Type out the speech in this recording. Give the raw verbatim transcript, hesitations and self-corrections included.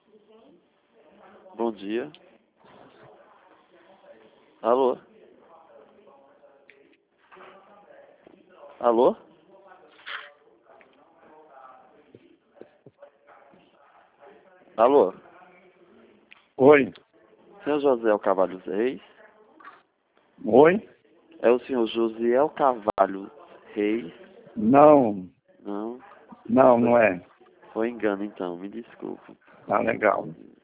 Bom dia. Alô? Alô? Alô? Oi. Senhor Josiel Carvalho Reis? Oi? É o senhor Josiel Carvalho Reis? Não, Não? não, não é. Foi engano então, me desculpe. Tá legal.